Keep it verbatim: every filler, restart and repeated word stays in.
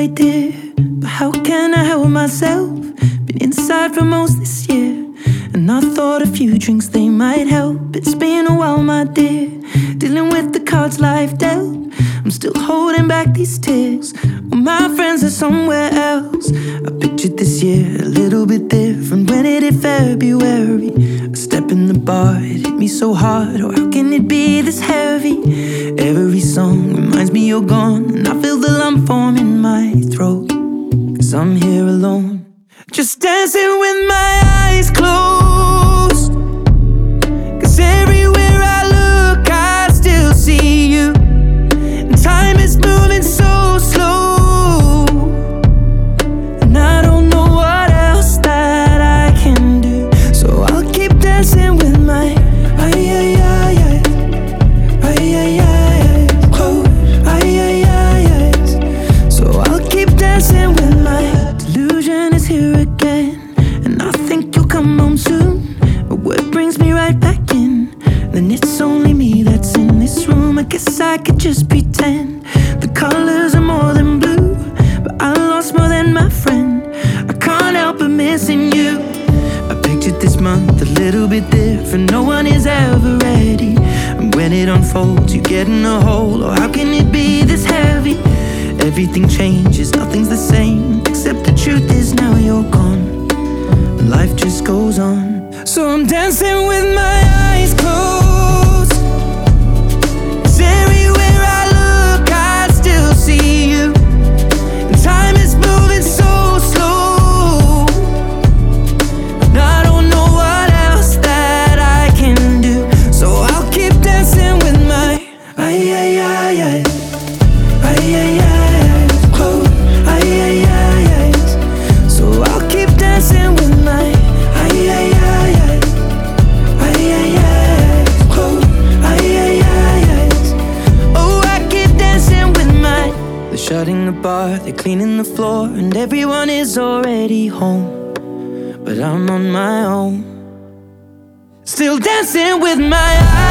idea, but how can I help myself? Been inside for most this year, and I thought a few drinks, they might help. It's been a while, my dear, dealing with the cards life dealt. I'm still holding back these tears, well, my friends are somewhere else. I pictured this year a little bit different when it hit February. A step in the bar, it hit me so hard, or how can it be this heavy? Every song reminds me you're gone, and I feel the lump form in my throat, 'cause I'm here alone, just dancing with my eyes closed. 'Cause everywhere I look, I still see you. Time is moving so slow, and I don't know what else that I can do. So I'll keep dancing with my ay ay ay ay ay ay ay close ay ay ay ay. So I'll keep dancing with my delusion is here again, and I think you'll come home soon. But what brings me right back in? Then it's only me that's in this room. I guess I could just pretend the colors are more than blue, but I lost more than my friend. I can't help but missing you. I pictured this month a little bit different, no one is ever ready. And when it unfolds, you get in a hole, or how can it be this heavy? Everything changes, nothing's the same, except the truth is now you're gone, and life just goes on. So I'm dancing with my eyes closed, 'cause everywhere I look, I still see you. And time is moving so slow, and I don't know what else that I can do. So I'll keep dancing with my ay ay ay ay ay ay ay close ay ay ay ay. So I'll keep dancing with my ay ay ay ay ay ay ay close ay ay ay ay. Oh, I keep dancing with my. They're shutting the bar, they're cleaning the floor, and everyone is already home, but I'm on my own, still dancing with my eyes.